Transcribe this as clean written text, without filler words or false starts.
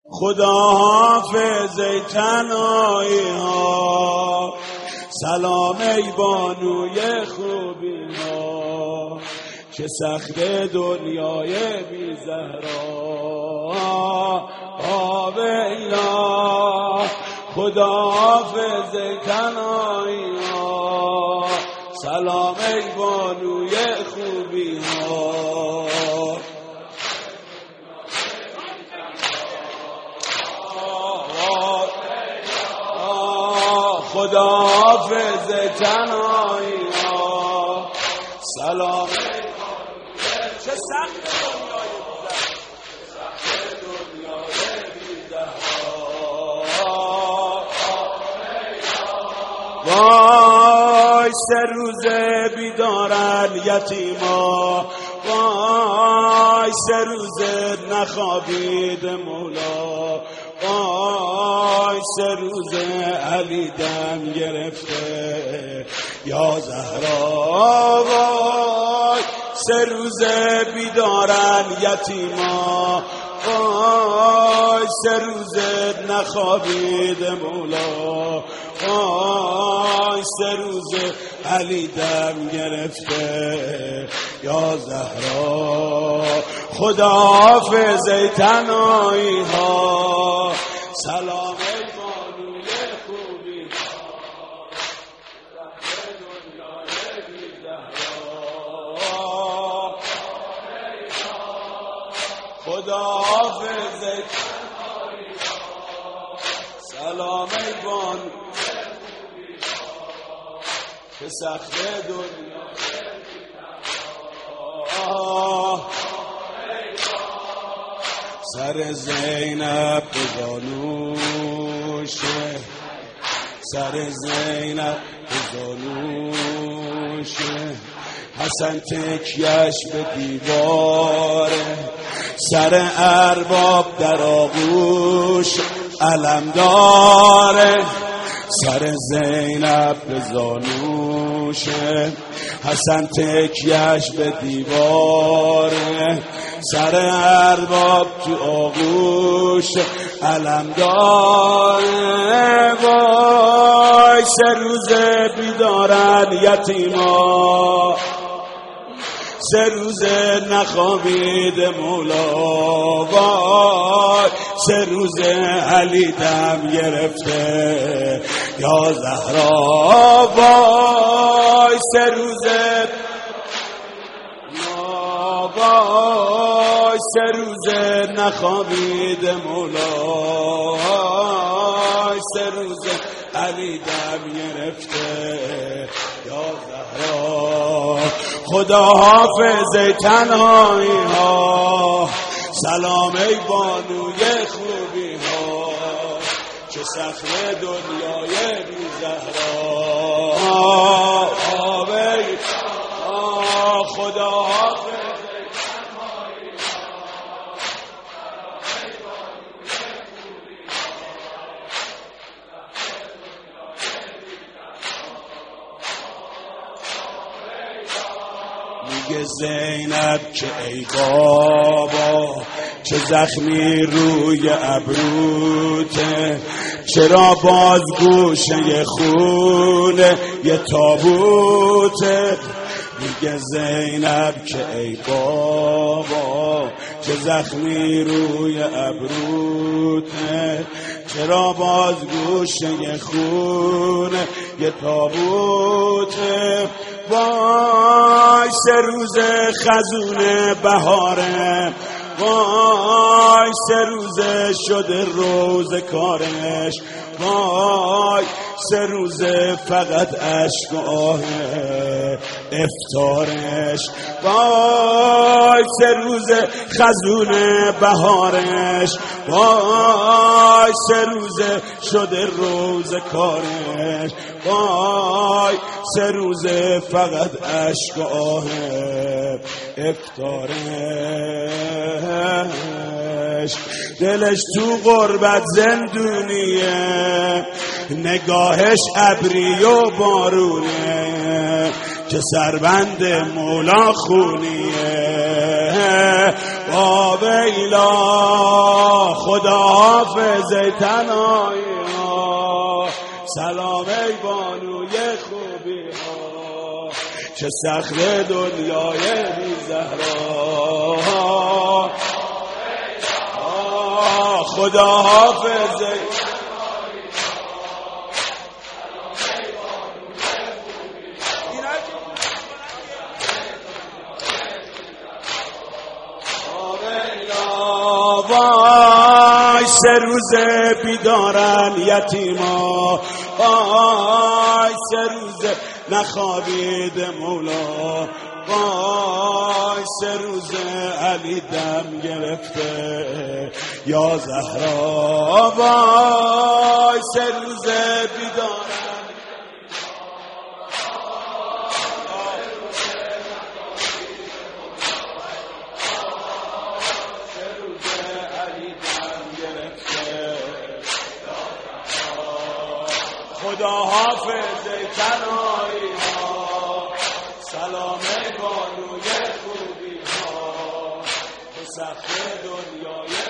خدا حافظ ای تنهایی ها، سلام ای بانوی خوبی ها، چه سخت دنیای بی زهرا. آبیلا خدا حافظ ای تنهایی ها، سلام ای بانوی خوبی ها. خدا حافظ تنهایی ها، سلام چه سخت دنیای بی‌زهرا. وای سه روزه بیدارن یتیما، وای سه روزه نخوابید مولا، وای سه روزه علی دم گرفته یا زهرا. وای سه روزه بیدارن یتیما، وای سه روزه نخوابید مولا، وای سه روزه علی دم گرفته یا زهرا. خدا حافظ ای تنهایی ها، سلام ای بانوی خوبی ها، رحم دنیای بی زهرا. خدا حافظ ای تنهایی ها، سلام ای بانوی خوبی ها، که سخت دنیای بی زهرا. سر زینب بزانوشه، سر زینب بزانوشه، حسن تکیش به دیواره، سر ارباب در آغوش علم داره. سر زینب بزانوشه، حسن تکیش به دیواره، سر ارباب تو آغوش علم داره. وای سه روزه بیدارن یتیما، سه روزه نخوابید مولا، وای سه روزه علی دم گرفته یا زهرا. وای سه روزه، وای سه روزه نخوابید مولا، وای سه روزه علی دم گرفته یا زهرا. خدا حافظ ای تنهایی ها، سلام ای بانوی خوبی ها، چه صخره دنیای بی زهرا. خدا حافظ ای تنهایی ها، سلام ای بانوی خوبی ها. میگه زینب که ای بابا، چه زخمی روی ابروته، چرا باز گوشه خونه یه تابوته. میگه زینب که ای بابا، چه زخمی روی ابروته، چرا باز گوشه خونه یه تابوته. وای سه روز خزون بهاره، وای سه روزه شده روز کارش، وای سه روزه فقط اشک و آه افطارش. وای سه روزه خزون بهارش، وای سه روزه شده روز کارش، وای سه روزه فقط اشک و آه افطارش. دلش تو غربت زندونیه، نگاهش ابری و بارونه، که سربند مولا خونیه. ویلا خدا حافظ تنهایی ها، سلام ای بانوی خوبی ها، چه صخره دنیای بی زهرا. خدا حافظ وای سه روز بیدارن یتیما، وای سه روز نخوابید مولا، وای سه روز علی دم گرفته یا زهرا، وای سه روز بیدارن خدا حافظ تنهایی ها، سلام بانوی خوبی ها، تو صخره دنیای